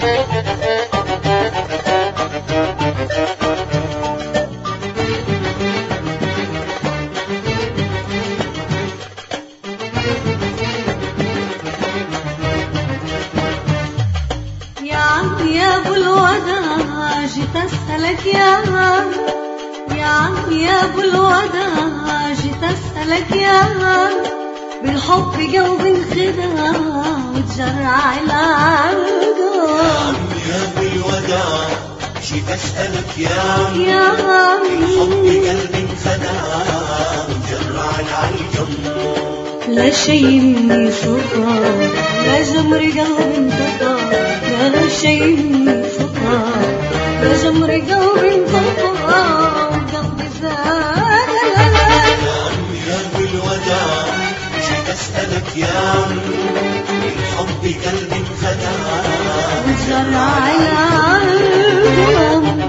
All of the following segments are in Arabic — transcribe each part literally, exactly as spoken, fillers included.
يا ابو الوداع جيت اسالك يا عم، يا عم يا ابو الوداع جيت اسالك يا عم، بالحب قلبي انخدع وتجرع العالقم. يا ابو الوداع جيت اسالك يا عم، يا عم بالحب قلبي انخدع وتجرع العالقم. لا شي مني صفا، لا جمر قلبي انطفى، لا شي مني صفا، لا جمر قلبي انطفى وقلبي زاد. يا عم يا ابو الوداع جيت اسالك يا عم، بالحب قلبي انخدع وتجرع العالقم.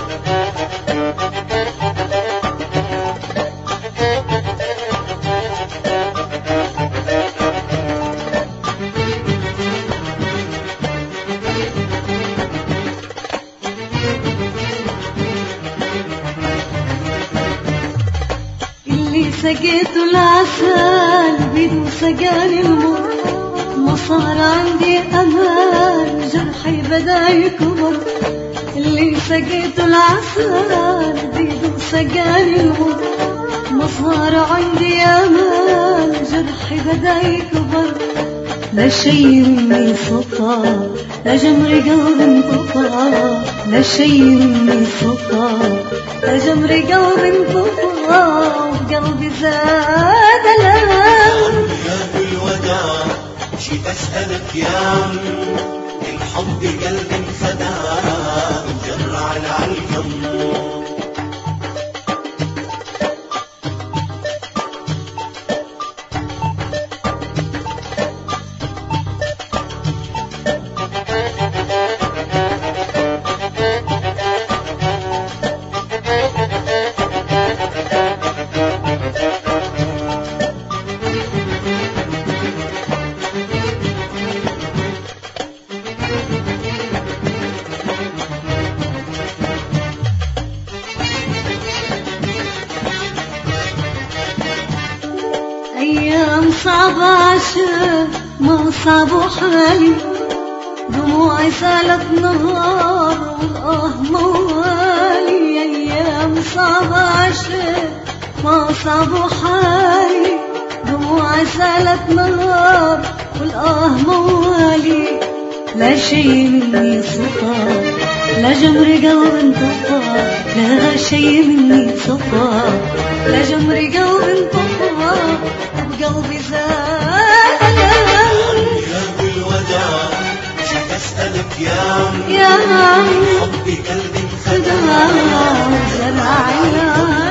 سقيته العسل بيده سقاني المر، ما صار عندي امان جرحي بدا يكبر. اللي سقيته العسل بيده سقاني المر، ما صار عندي امان جرحي بدا يكبر. لا شي مني صفى، لا جمر قلبي انطفى، لا شي مني صفى، لا جمر قلبي انطفى وقلبي زاد الآن. يا ابو الوداع جيت اسالك يا عم، بالحب قلبي انخدع وجرع العالقم. أيام صعبة عشان ما صعبوا حالي، دموعي سالت نهار والآه موالي. أيام صعبة عشان ما صعبوا حالي، دموعي سالت نهار والآه موالي. لا شي مني صفى، لا جمر قلبي انطفى، لا شي مني صفى، لا جمر قلبي انطفى وقلبي زاد. يا ابو الوداع جيت اسالك يا عم، يا عم حبي قلبي انخدع زرع العالقم.